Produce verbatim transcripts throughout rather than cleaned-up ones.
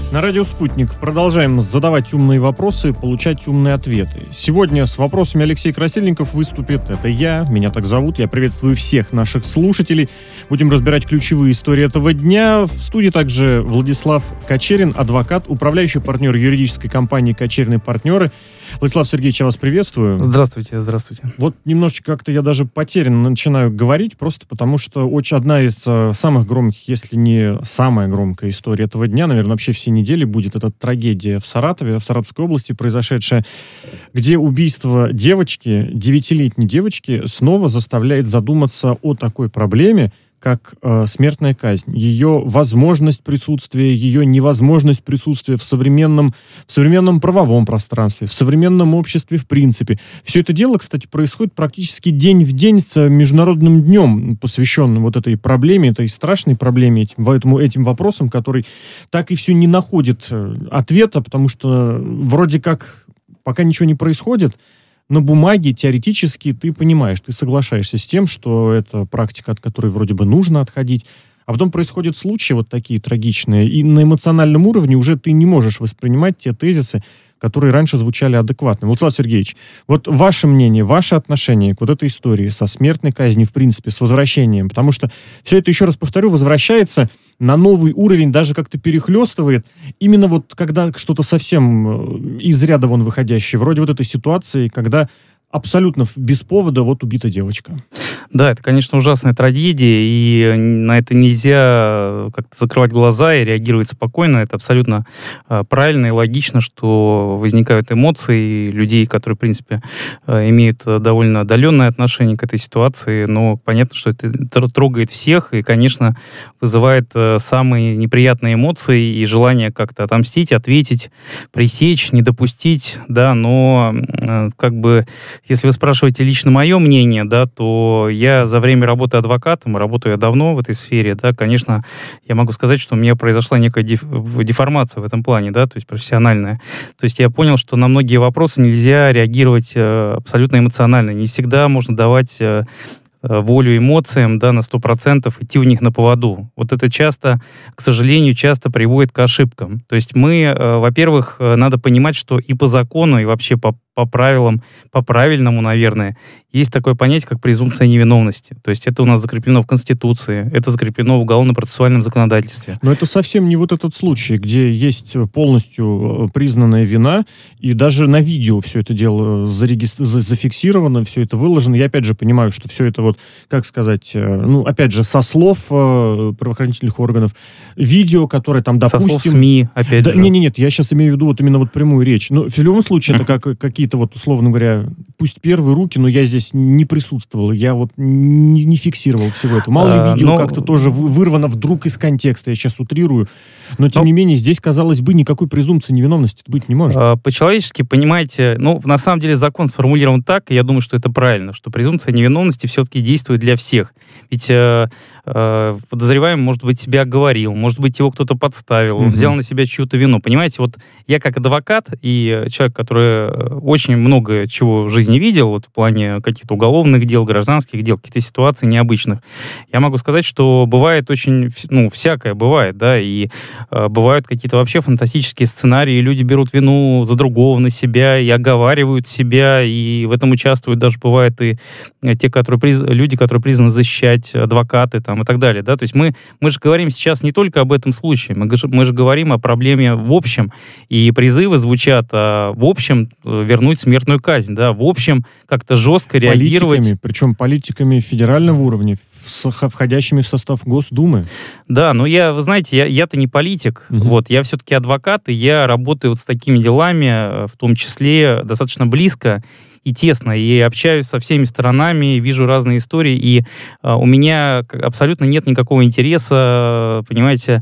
На радио «Спутник» продолжаем задавать умные вопросы, получать умные ответы. Сегодня с вопросами Алексей Красильников выступит. Это я, меня так зовут. Я приветствую всех наших слушателей. Будем разбирать ключевые истории этого дня. В студии также Владислав Кочерин, адвокат, управляющий партнер юридической компании «Кочерин и партнеры». Владислав Сергеевич, я вас приветствую. Здравствуйте, здравствуйте. Вот немножечко как-то я даже потерянно начинаю говорить, просто потому что очень одна из э, самых громких, если не самая громкая история этого дня, наверное, вообще всей недели будет эта трагедия в Саратове, в Саратовской области произошедшая, где убийство девочки, девятилетней девочки, снова заставляет задуматься о такой проблеме, как э, смертная казнь, ее возможность присутствия, ее невозможность присутствия в современном, в современном правовом пространстве, в современном обществе в принципе. Все это дело, кстати, происходит практически день в день с Международным днем, посвященным вот этой проблеме, этой страшной проблеме, этим, этим, этим вопросам, который так и все не находит ответа, потому что вроде как пока ничего не происходит, на бумаге теоретически ты понимаешь, ты соглашаешься с тем, что это практика, от которой вроде бы нужно отходить, а потом происходят случаи вот такие трагичные, и на эмоциональном уровне уже ты не можешь воспринимать те тезисы, которые раньше звучали адекватно. Владислав Сергеевич, вот ваше мнение, ваше отношение к вот этой истории со смертной казнью, в принципе, с возвращением, потому что все это, еще раз повторю, возвращается на новый уровень, даже как-то перехлестывает, именно вот когда что-то совсем из ряда вон выходящее, вроде вот этой ситуации, когда абсолютно без повода вот убита девочка. Да, это, конечно, ужасная трагедия, и на это нельзя как-то закрывать глаза и реагировать спокойно. Это абсолютно э, правильно и логично, что возникают эмоции людей, которые, в принципе, э, имеют довольно отдаленное отношение к этой ситуации, но понятно, что это трогает всех и, конечно, вызывает э, самые неприятные эмоции и желание как-то отомстить, ответить, пресечь, не допустить, да, но э, как бы если вы спрашиваете лично мое мнение, да, то я за время работы адвокатом, работаю я давно в этой сфере, да, конечно, я могу сказать, что у меня произошла некая деф- деформация в этом плане, да, то есть профессиональная. То есть я понял, что на многие вопросы нельзя реагировать э, абсолютно эмоционально. Не всегда можно давать э, волю эмоциям, да, на сто процентов идти у них на поводу. Вот это часто, к сожалению, часто приводит к ошибкам. То есть мы, э, во-первых, э, надо понимать, что и по закону, и вообще по по правилам, по правильному, наверное, есть такое понятие, как презумпция невиновности. То есть это у нас закреплено в Конституции, это закреплено в уголовно-процессуальном законодательстве. Но это совсем не вот этот случай, где есть полностью признанная вина, и даже на видео все это дело зарегистр... зафиксировано, все это выложено. Я опять же понимаю, что все это вот, как сказать, ну, опять же, со слов правоохранительных органов, видео, которое там, допустим... Со слов СМИ, опять да, же. Не-не-нет, я сейчас имею в виду вот именно вот прямую речь. Но в любом случае это как какие-то вот, условно говоря, пусть первые руки, но я здесь не присутствовал, я вот не, не фиксировал всего этого. Мало ли видео а, но... как-то тоже вырвано вдруг из контекста, я сейчас утрирую, но тем но... не менее здесь, казалось бы, никакой презумпции невиновности быть не может. А, по-человечески, понимаете, ну, на самом деле закон сформулирован так, и я думаю, что это правильно, что презумпция невиновности все-таки действует для всех. Ведь э, э, подозреваемый, может быть, себя оговорил, может быть, его кто-то подставил, он угу. взял на себя чью-то вину. Понимаете, вот я как адвокат и человек, который очень много чего в жизни видел, вот в плане каких-то уголовных дел, гражданских дел, каких-то ситуаций необычных, я могу сказать, что бывает очень, ну, всякое бывает, да, и э, бывают какие-то вообще фантастические сценарии, люди берут вину за другого на себя и оговаривают себя, и в этом участвуют даже, бывает, и те, которые приз... люди, которые призваны защищать, адвокаты там и так далее, да, то есть мы, мы же говорим сейчас не только об этом случае, мы, мы же говорим о проблеме в общем, и призывы звучат а, в общем вернуть смертную казнь, да, в общем, как-то жестко реагировать. Политиками, причем политиками федерального уровня, входящими в состав Госдумы. Да, но я, вы знаете, я, я-то не политик, угу. вот, я все-таки адвокат, и я работаю вот с такими делами, в том числе достаточно близко и тесно, и общаюсь со всеми сторонами, вижу разные истории, и э, у меня абсолютно нет никакого интереса, понимаете,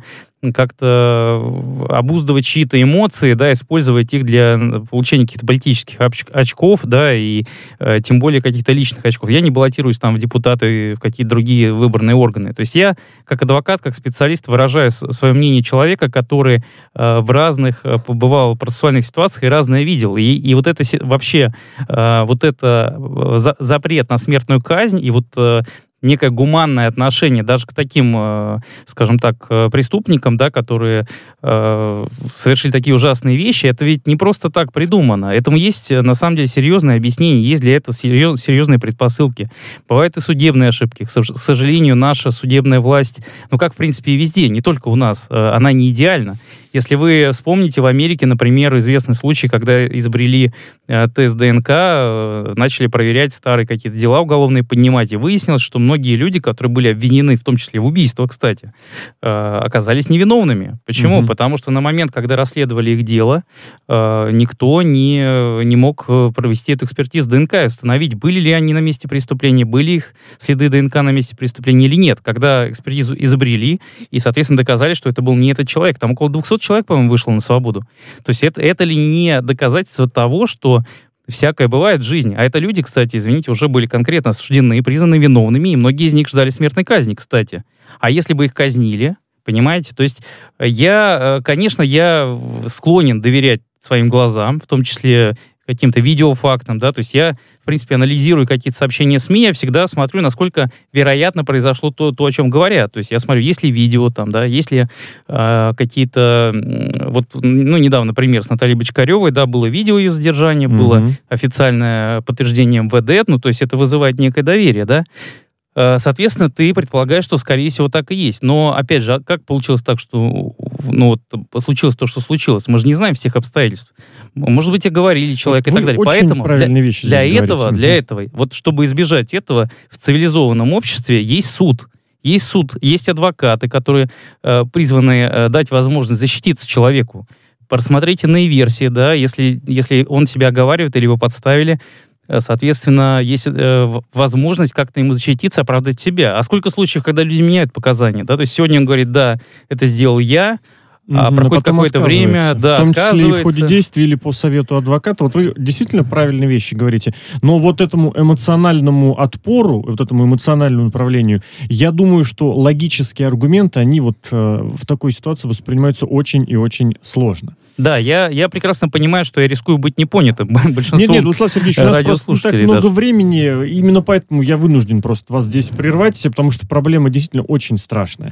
как-то обуздывать чьи-то эмоции, да, использовать их для получения каких-то политических очков, да, и э, тем более каких-то личных очков. Я не баллотируюсь там в депутаты, в какие-то другие выборные органы. То есть я, как адвокат, как специалист, выражаю свое мнение человека, который э, в разных, э, побывал в процессуальных ситуациях и разное видел. И, и вот это вообще, э, вот это за, запрет на смертную казнь, и вот э, некое гуманное отношение даже к таким, э, скажем так, э, преступникам, да, которые э, совершили такие ужасные вещи, это ведь не просто так придумано. Этому есть, на самом деле, серьезное объяснение, есть для этого серьез, серьезные предпосылки. Бывают и судебные ошибки. К сожалению, наша судебная власть, ну, как, в принципе, и везде, не только у нас, э, она не идеальна. Если вы вспомните, в Америке, например, известный случай, когда изобрели э, тест ДНК, э, начали проверять старые какие-то дела уголовные, поднимать, и выяснилось, что многие люди, которые были обвинены, в том числе в убийстве, кстати, э, оказались невиновными. Почему? Mm-hmm. Потому что на момент, когда расследовали их дело, э, никто не, не мог провести эту экспертизу ДНК и установить, были ли они на месте преступления, были их следы ДНК на месте преступления или нет. Когда экспертизу изобрели и, соответственно, доказали, что это был не этот человек, там около двухсот человек, по-моему, вышло на свободу. То есть это, это ли не доказательство того, что всякое бывает в жизни? А это люди, кстати, извините, уже были конкретно осуждены и признаны виновными, и многие из них ждали смертной казни, кстати. А если бы их казнили, понимаете? То есть я, конечно, я склонен доверять своим глазам, в том числе каким-то видеофактам, да, то есть я, в принципе, анализирую какие-то сообщения СМИ, я всегда смотрю, насколько вероятно произошло то, то, о чем говорят. То есть я смотрю, есть ли видео там, да, есть ли э, какие-то... Вот, ну, недавно пример с Натальей Бочкаревой, да, было видео ее задержания, mm-hmm. было официальное подтверждение эм вэ дэ, ну, то есть это вызывает некое доверие, да. Соответственно, ты предполагаешь, что, скорее всего, так и есть. Но, опять же, как получилось так, что ну, вот, случилось то, что случилось? Мы же не знаем всех обстоятельств. Может быть, и говорили человек и так далее. Поэтому для, для этого, для этого, вот чтобы избежать этого, в цивилизованном обществе есть суд. Есть суд, есть адвокаты, которые э, призваны э, дать возможность защититься человеку. Просмотрите иные версии, да, если, если он себя оговаривает или его подставили, соответственно, есть э, возможность как-то ему защититься, оправдать себя. А сколько случаев, когда люди меняют показания, да? То есть сегодня он говорит, да, это сделал я, а угу, проходит какое-то время, да, в том числе и в ходе действия или по совету адвоката. Вот вы действительно правильные вещи говорите. Но вот этому эмоциональному отпору, вот этому эмоциональному направлению, я думаю, что логические аргументы, они вот э, в такой ситуации воспринимаются очень и очень сложно. Да, я, я прекрасно понимаю, что я рискую быть непонятым большинством Нет, нет, Владислав Сергеевич, у нас просто не так много даже. времени, именно поэтому я вынужден просто вас здесь прервать, потому что проблема действительно очень страшная.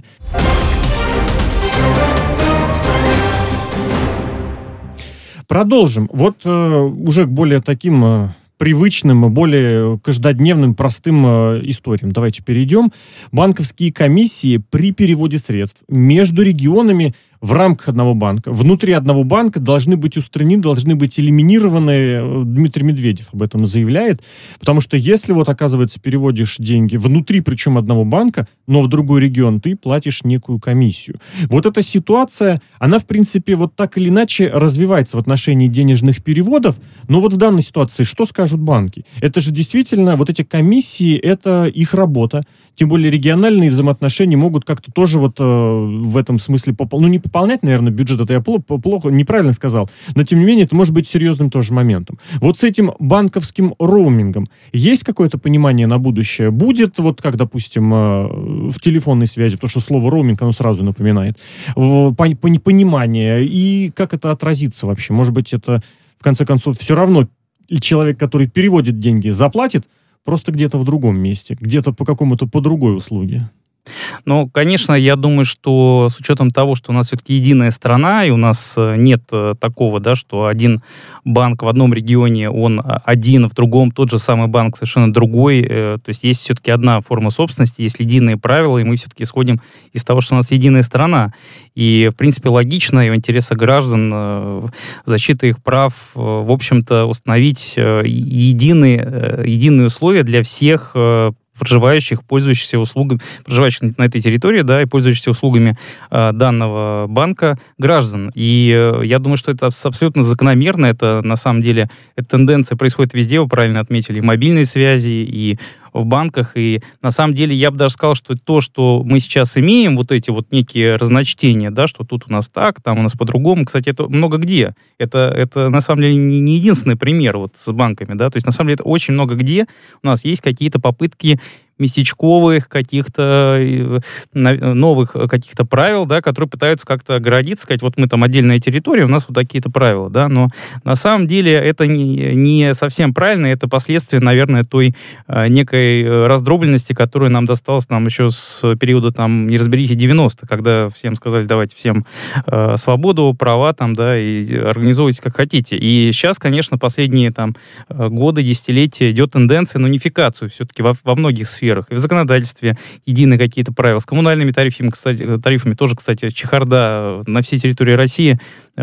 Продолжим. Вот э, уже к более таким э, привычным, более каждодневным, простым э, историям. Давайте перейдем. Банковские комиссии при переводе средств между регионами в рамках одного банка, внутри одного банка должны быть устранены, должны быть элиминированы. Дмитрий Медведев об этом заявляет. Потому что если вот, оказывается, переводишь деньги внутри, причем одного банка, но в другой регион, ты платишь некую комиссию. Вот эта ситуация, она, в принципе, вот так или иначе развивается в отношении денежных переводов. Но вот в данной ситуации что скажут банки? Это же действительно, вот эти комиссии, это их работа. Тем более региональные взаимоотношения могут как-то тоже вот э, в этом смысле попол... ну, не пополнять, наверное, бюджет, это я плохо, плохо, неправильно сказал, но тем не менее это может быть серьезным тоже моментом. Вот с этим банковским роумингом есть какое-то понимание на будущее? Будет вот как, допустим, э, в телефонной связи, потому что слово роуминг, оно сразу напоминает, в, по, по, понимание, и как это отразится вообще? Может быть, это, в конце концов, все равно человек, который переводит деньги, заплатит, просто где-то в другом месте, где-то по какому-то, по другой услуге. Ну, конечно, я думаю, что с учетом того, что у нас все-таки единая страна, и у нас нет такого, да, что один банк в одном регионе, он один, в другом тот же самый банк совершенно другой. То есть есть все-таки одна форма собственности, есть единые правила, и мы все-таки исходим из того, что у нас единая страна. И, в принципе, логично и в интересах граждан защита их прав, в общем-то, установить единые, единые условия для всех проживающих, пользующихся услугами, проживающих на этой территории, да, и пользующихся услугами э, данного банка граждан. И э, я думаю, что это абсолютно закономерно, это на самом деле, эта тенденция происходит везде, вы правильно отметили, и мобильной связи, и в банках, и на самом деле я бы даже сказал, что то, что мы сейчас имеем, вот эти вот некие разночтения, да, что тут у нас так, там у нас по-другому, кстати, это много где. Это, это на самом деле не, не единственный пример вот с банками, да, то есть на самом деле это очень много где у нас есть какие-то попытки местечковых каких-то новых каких-то правил, да, которые пытаются как-то оградиться, сказать, вот мы там отдельная территория, у нас вот такие-то правила, да, но на самом деле это не, не совсем правильно, это последствия, наверное, той а, некой раздробленности, которая нам досталась нам еще с периода там неразберихи девяностых, когда всем сказали, давайте всем э, свободу, права там, да, и организовывайте как хотите. И сейчас, конечно, последние там годы, десятилетия идет тенденция на унификацию все-таки во, во многих сферах. И в законодательстве единые какие-то правила. С коммунальными тарифами, кстати, тарифами тоже, кстати, чехарда на всей территории России.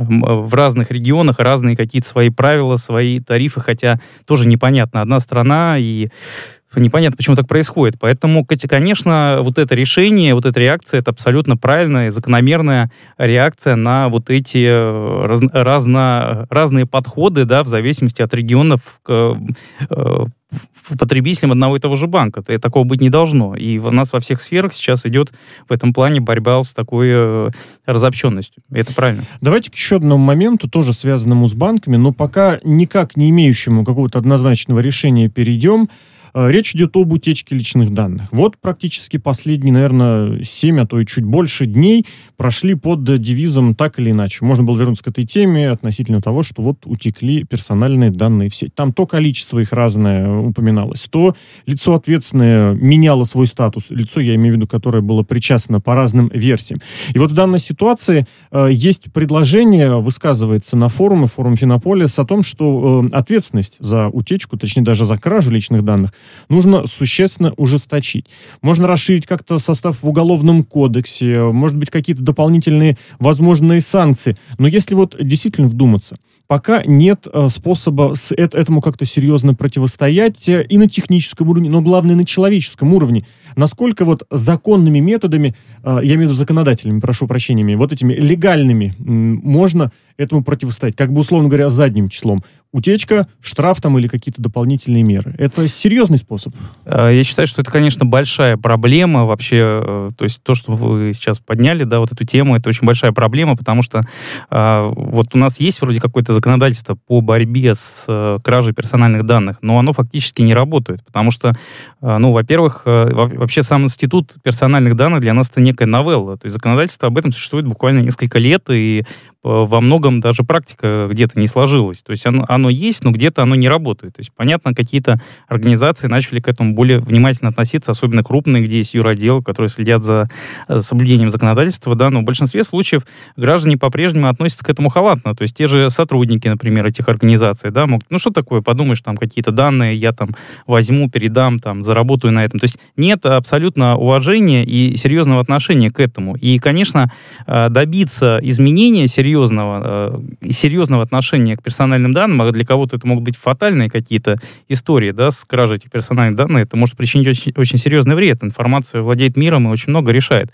В разных регионах разные какие-то свои правила, свои тарифы, хотя тоже непонятно. Одна страна, и непонятно, почему так происходит. Поэтому, конечно, вот это решение, вот эта реакция, это абсолютно правильная и закономерная реакция на вот эти раз, разно, разные подходы, да, в зависимости от регионов к э, потребителям одного и того же банка. Это, такого быть не должно. И у нас во всех сферах сейчас идет в этом плане борьба с такой э, разобщенностью. Это правильно. Давайте к еще одному моменту, тоже связанному с банками, но пока никак не имеющему какого-то однозначного решения перейдем. Речь идет об утечке личных данных. Вот практически последние, наверное, семь, а то и чуть больше дней прошли под девизом «так или иначе». Можно было вернуться к этой теме относительно того, что вот утекли персональные данные в сеть. Там то количество их разное упоминалось, то лицо ответственное меняло свой статус. Лицо, я имею в виду, которое было причастно по разным версиям. И вот в данной ситуации э, есть предложение, высказывается на форуме, форум Финополис, о том, что э, ответственность за утечку, точнее даже за кражу личных данных, нужно существенно ужесточить. Можно расширить как-то состав в Уголовном кодексе, может быть, какие-то дополнительные возможные санкции. Но если вот действительно вдуматься, пока нет э, способа с, э, этому как-то серьезно противостоять э, и на техническом уровне, но главное на человеческом уровне. Насколько вот законными методами, э, я имею в виду законодательными, прошу прощения, вот этими легальными э, можно этому противостоять, как бы, условно говоря, задним числом. Утечка, штраф там или какие-то дополнительные меры. Это серьезный способ? Я считаю, что это, конечно, большая проблема вообще. То есть то, что вы сейчас подняли, да, вот эту тему, это очень большая проблема, потому что э, вот у нас есть вроде какое-то законодательство по борьбе с э, кражей персональных данных, но оно фактически не работает, потому что, э, ну, во-первых, э, вообще сам институт персональных данных для нас это некая новелла. То есть законодательство об этом существует буквально несколько лет, и во многом даже практика где-то не сложилась. То есть оно, оно есть, но где-то оно не работает. То есть, понятно, какие-то организации начали к этому более внимательно относиться, особенно крупные, где есть юротделы, которые следят за соблюдением законодательства, да, но в большинстве случаев граждане по-прежнему относятся к этому халатно. То есть те же сотрудники, например, этих организаций, да, могут, ну что такое, подумаешь, там какие-то данные я там возьму, передам, там, заработаю на этом. То есть нет абсолютно уважения и серьезного отношения к этому. И, конечно, добиться изменения серьезного серьезного, э, серьезного отношения к персональным данным, а для кого-то это могут быть фатальные какие-то истории, да, с кражей этих персональных данных, это может причинить очень, очень серьезный вред. Информация владеет миром и очень много решает.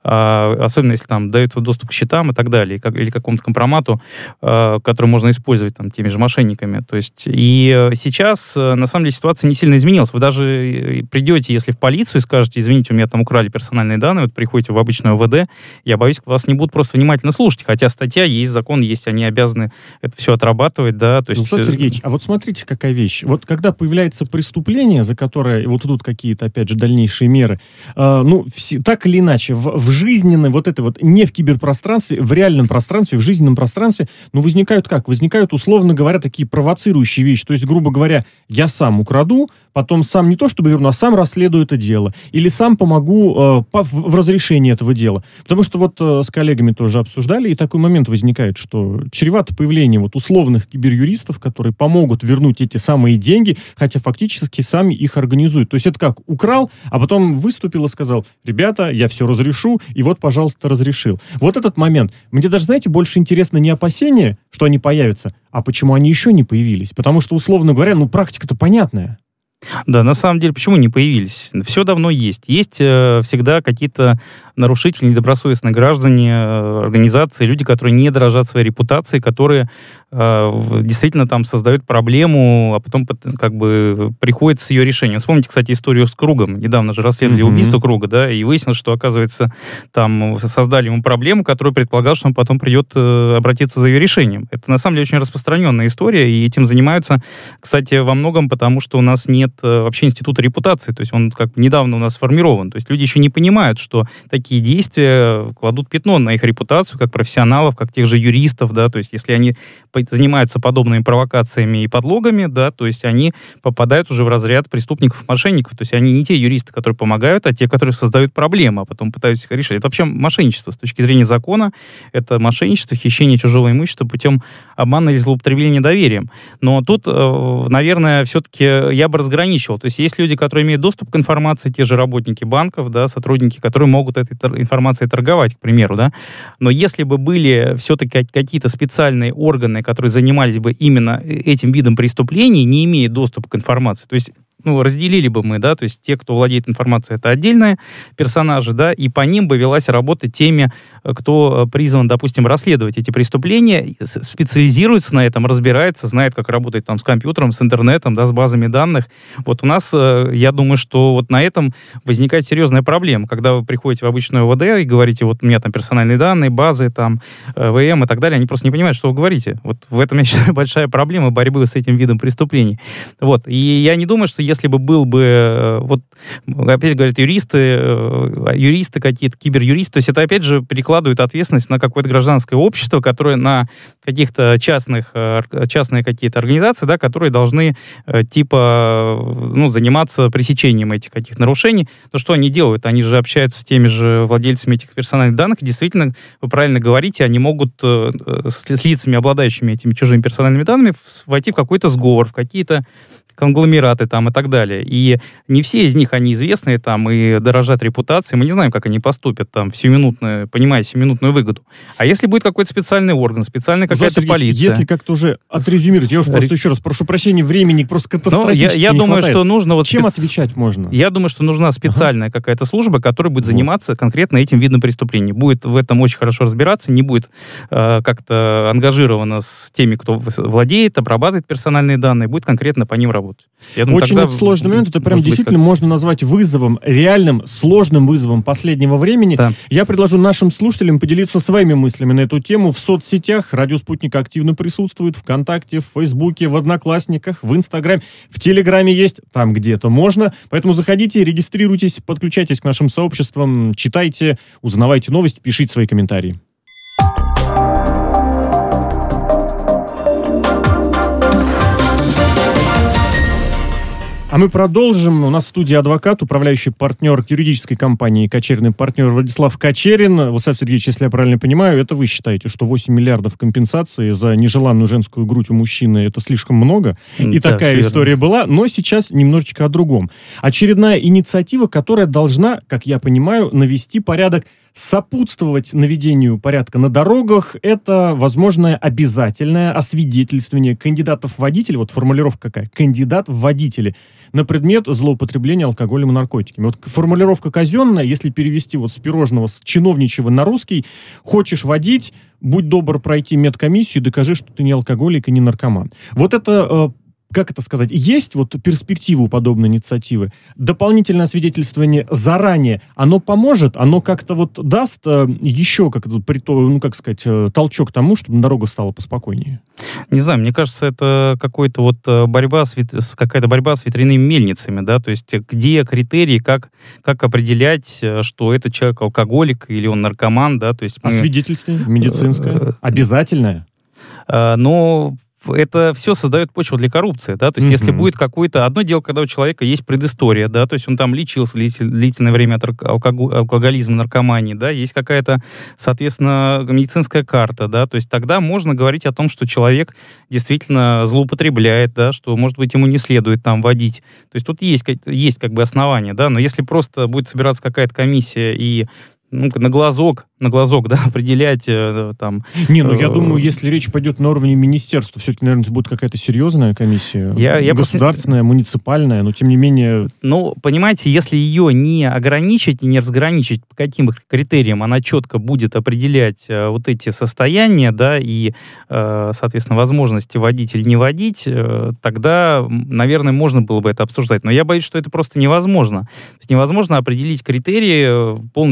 А, особенно если там дается доступ к счетам и так далее, как, или к какому-то компромату, а, который можно использовать там теми же мошенниками. То есть, и сейчас, на самом деле, ситуация не сильно изменилась. Вы даже придете, если в полицию, и скажете, извините, у меня там украли персональные данные, вот приходите в обычную ОВД, я боюсь, вас не будут просто внимательно слушать, хотя статья есть, закон есть, они обязаны это все отрабатывать, да. То есть... Александр Сергеевич, а вот смотрите, какая вещь. Вот когда появляется преступление, за которое вот идут какие-то, опять же, дальнейшие меры, э, ну, все, так или иначе, в, в жизненном, вот это вот, не в киберпространстве, в реальном пространстве, в жизненном пространстве, ну, возникают как? Возникают, условно говоря, такие провоцирующие вещи. То есть, грубо говоря, я сам украду, потом сам не то чтобы верну, а сам расследую это дело. Или сам помогу э, по, в, в разрешении этого дела. Потому что вот э, с коллегами тоже обсуждали, и такой момент возникает, что чревато появление вот условных киберюристов, которые помогут вернуть эти самые деньги, хотя фактически сами их организуют. То есть это как? Украл, а потом выступил и сказал, ребята, я все разрешу, и вот, пожалуйста, разрешил. Вот этот момент. Мне даже, знаете, больше интересно не опасения, что они появятся, а почему они еще не появились. Потому что, условно говоря, ну, практика-то понятная. Да, на самом деле, почему не появились? Все давно есть. Есть э, всегда какие-то нарушители, недобросовестные граждане, э, организации, люди, которые не дорожат своей репутацией, которые э, действительно там создают проблему, а потом как бы приходят с ее решением. Вспомните, кстати, историю с Кругом. Недавно же расследовали mm-hmm. убийство Круга, да, и выяснилось, что, оказывается, там создали ему проблему, которую предполагал, что он потом придет э, обратиться за ее решением. Это, на самом деле, очень распространенная история, и этим занимаются, кстати, во многом потому, что у нас нет нет вообще института репутации, то есть он как бы недавно у нас сформирован, то есть люди еще не понимают, что такие действия кладут пятно на их репутацию как профессионалов, как тех же юристов, да, то есть если они занимаются подобными провокациями и подлогами, да, то есть они попадают уже в разряд преступников-мошенников, то есть они не те юристы, которые помогают, а те, которые создают проблемы, а потом пытаются их решить. Это вообще мошенничество с точки зрения закона, это мошенничество, хищение чужого имущества путем обмана или злоупотребления доверием. Но тут, наверное, все-таки я бы разграничивал. То есть есть люди, которые имеют доступ к информации, те же работники банков, да, сотрудники, которые могут этой информацией торговать, к примеру, да. Но если бы были все-таки какие-то специальные органы, которые занимались бы именно этим видом преступлений, не имея доступа к информации, то есть ну, разделили бы мы, да, то есть те, кто владеет информацией, это отдельные персонажи, да, и по ним бы велась работа теми, кто призван, допустим, расследовать эти преступления, специализируется на этом, разбирается, знает, как работать там с компьютером, с интернетом, да, с базами данных. Вот у нас, я думаю, что вот на этом возникает серьезная проблема, когда вы приходите в обычную ОВД и говорите, вот у меня там персональные данные, базы, там, ВМ и так далее, они просто не понимают, что вы говорите. Вот в этом, я считаю, большая проблема борьбы с этим видом преступлений. Вот, и я не думаю, что если бы был бы, вот, опять говорят, юристы, юристы какие-то, киберюристы, то есть это, опять же, перекладывает ответственность на какое-то гражданское общество, которое на каких-то частных, частные какие-то организации, да, которые должны, типа, ну, заниматься пресечением этих каких-то нарушений. Но что они делают? Они же общаются с теми же владельцами этих персональных данных, и действительно, вы правильно говорите, они могут с, с лицами, обладающими этими чужими персональными данными, войти в какой-то сговор, в какие-то конгломераты там и так далее. И не все из них, они известные там и дорожат репутацией. Мы не знаем, как они поступят там в сиюминутную, понимая сиюминутную выгоду. А если будет какой-то специальный орган, специальная какая-то Сергей, полиция... Если как-то уже отрезюмировать, я уж просто еще раз прошу прощения, времени просто катастрофически я, я не думаю, хватает. что нужно... Вот Чем специ... отвечать можно? Я думаю, что нужна специальная ага. какая-то служба, которая будет вот. заниматься конкретно этим видом преступлений. Будет в этом очень хорошо разбираться, не будет э, как-то ангажирована с теми, кто владеет, обрабатывает персональные данные, будет конкретно по ним работать. Я думаю, очень вот сложный момент, это прям действительно как... можно назвать вызовом, реальным, сложным вызовом последнего времени. Да. Я предложу нашим слушателям поделиться своими мыслями на эту тему в соцсетях. Радио «Спутник» активно присутствует ВКонтакте, в Фейсбуке, в Одноклассниках, в Инстаграме, в Телеграме есть, там где-то можно. Поэтому заходите, регистрируйтесь, подключайтесь к нашим сообществам, читайте, узнавайте новости, пишите свои комментарии. А мы продолжим. У нас в студии адвокат, управляющий партнер юридической компании «Кочерин» партнер Владислав Кочерин. Владислав Сергеевич, если я правильно понимаю, это вы считаете, что восемь миллиардов компенсации за нежеланную женскую грудь у мужчины — это слишком много? И да, такая история была. Но сейчас немножечко о другом. Очередная инициатива, которая должна, как я понимаю, навести порядок, сопутствовать наведению порядка на дорогах, это возможное обязательное освидетельствование кандидатов в водители, вот формулировка какая, кандидат в водители, на предмет злоупотребления алкоголем и наркотиками. Вот формулировка казенная, если перевести вот с пирожного, с чиновничьего на русский, хочешь водить, будь добр пройти медкомиссию, докажи, что ты не алкоголик и не наркоман. Вот это... Как это сказать? Есть вот перспектива у подобной инициативы? Дополнительное свидетельствование заранее, оно поможет? Оно как-то вот даст э, еще, как, ну, как сказать, э, толчок тому, чтобы дорога стала поспокойнее? Не знаю, мне кажется, это какой-то вот борьба с, какая-то борьба с ветряными мельницами, да, то есть где критерии, как, как определять, что этот человек алкоголик или он наркоман, да, то есть... Мы... А свидетельствование медицинское? Обязательное? Но... это все создает почву для коррупции, да, то есть mm-hmm. если будет какое-то... Одно дело, когда у человека есть предыстория, да, то есть он там лечился длительное время от алког... алкоголизма, наркомании, да, есть какая-то, соответственно, медицинская карта, да, то есть тогда можно говорить о том, что человек действительно злоупотребляет, да, что, может быть, ему не следует там водить. То есть тут есть, есть как бы основания, да, но если просто будет собираться какая-то комиссия и ну, на глазок, на глазок, да, определять э, там... Не, ну я э, думаю, если речь пойдет на уровне министерства, все-таки, наверное, это будет какая-то серьезная комиссия, я, я государственная, просто... муниципальная, но тем не менее... Ну, понимаете, если ее не ограничить и не разграничить, по каким критериям она четко будет определять э, вот эти состояния, да, и, э, соответственно, возможности водить или не водить, э, тогда, наверное, можно было бы это обсуждать. Но я боюсь, что это просто невозможно. То есть невозможно определить критерии, полностью прописать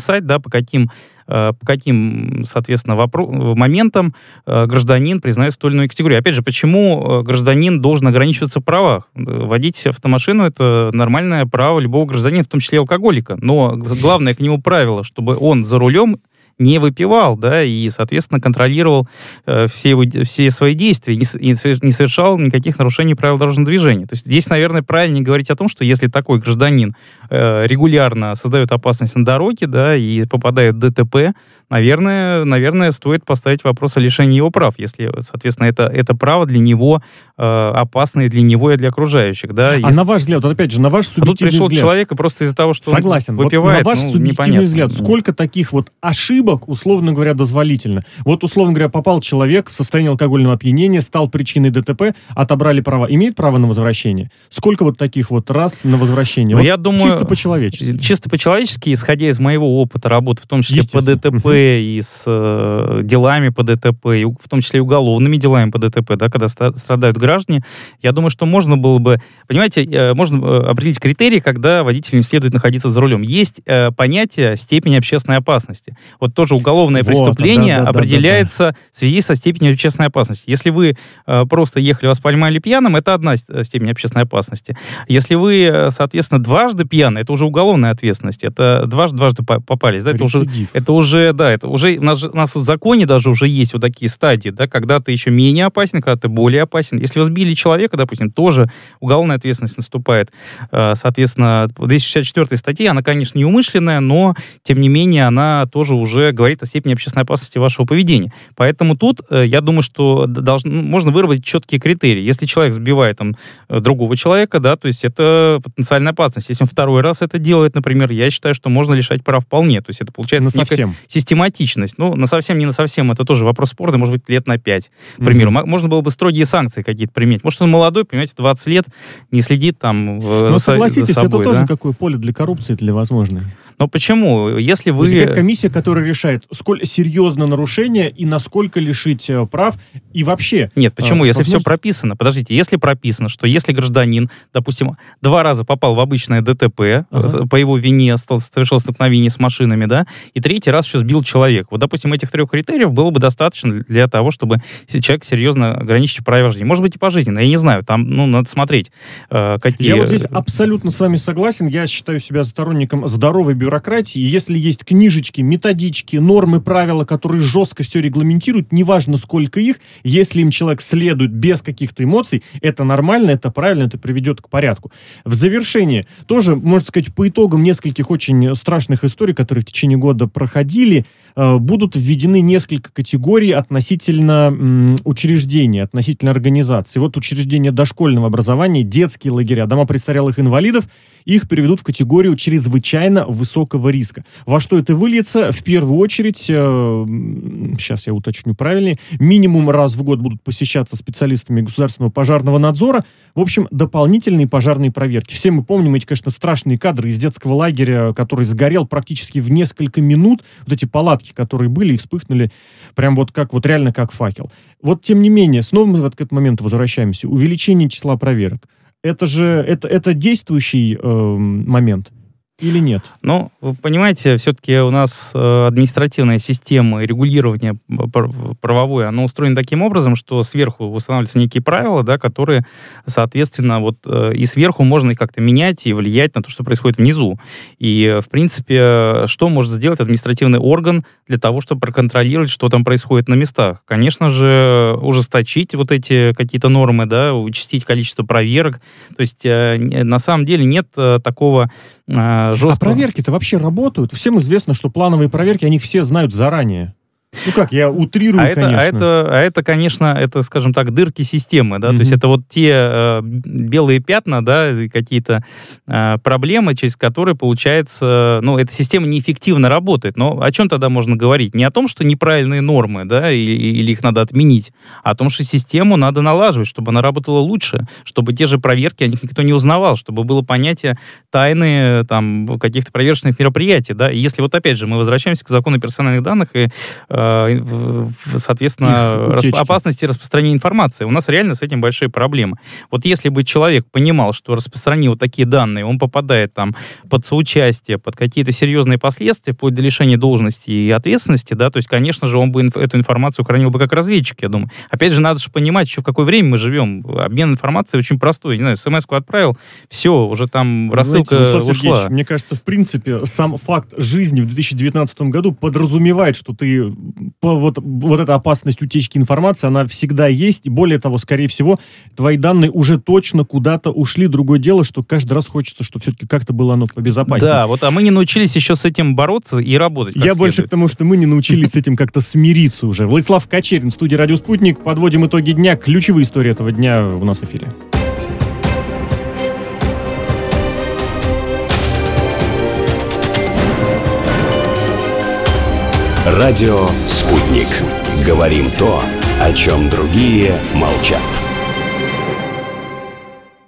прописать, да, по каким, по каким, соответственно, вопро- моментам гражданин признает столь иную категорию. Опять же, почему гражданин должен ограничиваться в правах? Водить автомашину — это нормальное право любого гражданина, в том числе и алкоголика. Но главное к нему правило, чтобы он за рулем не выпивал, да, и, соответственно, контролировал э, все, его, все свои действия, не, не совершал никаких нарушений правил дорожного движения. То есть здесь, наверное, правильнее говорить о том, что если такой гражданин э, регулярно создает опасность на дороге, да, и попадает в ДТП, наверное, наверное, стоит поставить вопрос о лишении его прав, если, соответственно, это, это право для него э, опасное для него и для окружающих, да. Если... А на ваш взгляд, вот опять же, на ваш субъективный взгляд... А тут пришел взгляд... человек, и просто из-за того, что Согласен. он выпивает, вот на ваш ну, субъективный непонятно. взгляд, сколько таких вот ошибок, условно говоря, дозволительно? Вот, условно говоря, попал человек в состояние алкогольного опьянения, стал причиной ДТП, отобрали права. Имеет право на возвращение? Сколько вот таких вот раз на возвращение? Вот я думаю, чисто по-человечески. Чисто по-человечески, исходя из моего опыта работы, в том числе по ДТП и с э, делами по ДТП, и в том числе и уголовными делами по ДТП, да, когда страдают граждане, я думаю, что можно было бы, понимаете, э, можно определить критерии, когда водителю не следует находиться за рулем. Есть э, понятие степени общественной опасности. Вот тоже уголовное вот, преступление да, да, определяется да, да, да. в связи со степенью общественной опасности. Если вы э, просто ехали, вас поймали пьяным, это одна степень общественной опасности. Если вы, соответственно, дважды пьяны, это уже уголовная ответственность. Это дважды, дважды попались. Да, это, уже, это уже, да, это уже у нас, у нас в законе даже уже есть вот такие стадии, да, когда ты еще менее опасен, когда ты более опасен. Если вы сбили человека, допустим, тоже уголовная ответственность наступает. Э, соответственно, двести шестьдесят четвёртая статья, она, конечно, неумышленная, но, тем не менее, она тоже уже говорит о степени общественной опасности вашего поведения. Поэтому тут, э, я думаю, что должно, ну, можно выработать четкие критерии. Если человек сбивает там, другого человека, да, то есть это потенциальная опасность. Если он второй раз это делает, например, я считаю, что можно лишать прав вполне. То есть это получается некая систематичность. Ну, на совсем, не на совсем, это тоже вопрос спорный, может быть, лет на пять. К примеру, mm-hmm. можно было бы строгие санкции какие-то применить. Может, он молодой, понимаете, двадцать лет, не следит там Но за, согласитесь, за собой. это да? тоже какое поле для коррупции, для возможной. Но почему? Если вы... Возникает комиссия, которая решает, сколь серьезно нарушение и насколько лишить э, прав, и вообще... Нет, почему? Э, если возможно... все прописано, подождите, если прописано, что если гражданин, допустим, два раза попал в обычное ДТП, ага. по его вине совершил столкновение с машинами, да, и третий раз еще сбил человека. Вот, допустим, этих трех критериев было бы достаточно для того, чтобы человек серьезно ограничить в праве вождения. Может быть, и пожизненно, я не знаю, там, ну, надо смотреть, э, какие... Я вот здесь абсолютно с вами согласен, я считаю себя сторонником здоровой бюрократии, и если есть книжечки, методички, нормы, правила, которые жестко все регламентируют, неважно, сколько их, если им человек следует без каких-то эмоций, это нормально, это правильно, это приведет к порядку. В завершение, тоже, можно сказать, по итогам нескольких очень страшных историй, которые в течение года проходили, э, будут введены несколько категорий относительно м, учреждений, относительно организаций. Вот учреждения дошкольного образования, детские лагеря, дома престарелых инвалидов, их переведут в категорию чрезвычайно высокого риска. Во что это выльется? В первую очередь, э, сейчас я уточню правильнее, минимум раз в год будут посещаться специалистами государственного пожарного надзора. В общем, дополнительные пожарные проверки. Все мы помним эти, конечно, страшные кадры из детского лагеря, который сгорел практически в несколько минут. Вот эти палатки, которые были и вспыхнули прям вот как, вот реально как факел. Вот, тем не менее, снова мы вот к этому моменту возвращаемся. Увеличение числа проверок. Это же, это, это действующий э, момент или нет? Ну, вы понимаете, все-таки у нас э, административная система регулирования правовое, она устроена таким образом, что сверху устанавливаются некие правила, да, которые, соответственно, вот э, и сверху можно их как-то менять и влиять на то, что происходит внизу. И, в принципе, что может сделать административный орган для того, чтобы проконтролировать, что там происходит на местах? Конечно же, ужесточить вот эти какие-то нормы, да, участить количество проверок. То есть, э, на самом деле, нет э, такого... Э, жесткого. А проверки-то вообще работают? Всем известно, что плановые проверки, они все знают заранее. Ну как, я утрирую, а это, конечно. А это, а это, конечно, это, скажем так, дырки системы, да, mm-hmm. то есть это вот те э, белые пятна, да, какие-то э, проблемы, через которые, получается, ну, эта система неэффективно работает. Но о чем тогда можно говорить? Не о том, что неправильные нормы, да, или, или их надо отменить, а о том, что систему надо налаживать, чтобы она работала лучше, чтобы те же проверки, о них никто не узнавал, чтобы было понятие тайны, там, каких-то проверочных мероприятий, да. И если вот, опять же, мы возвращаемся к закону персональных данных и э, соответственно, расп- опасности распространения информации. У нас реально с этим большие проблемы. Вот если бы человек понимал, что распространил такие данные, он попадает там под соучастие, под какие-то серьезные последствия, вплоть до лишения должности и ответственности, да, то есть, конечно же, он бы инф- эту информацию хранил бы как разведчик, я думаю. Опять же, надо же понимать, еще в какое время мы живем. Обмен информацией очень простой. Не знаю, смс-ку отправил, все, уже там рассылка Знаете, Владислав ушла. Сергеевич, мне кажется, в принципе, сам факт жизни в две тысячи девятнадцатом году подразумевает, что ты вот, вот эта опасность утечки информации, она всегда есть. И более того, скорее всего, твои данные уже точно куда-то ушли. Другое дело, что каждый раз хочется, чтобы все-таки как-то было оно побезопаснее. Да, вот, а мы не научились еще с этим бороться и работать. Я больше к тому, что мы не научились с этим как-то смириться уже. Владислав Качерин, в студии «Радио Спутник». Подводим итоги дня. Ключевые истории этого дня у нас в эфире. Радио «Спутник». Говорим то, о чем другие молчат.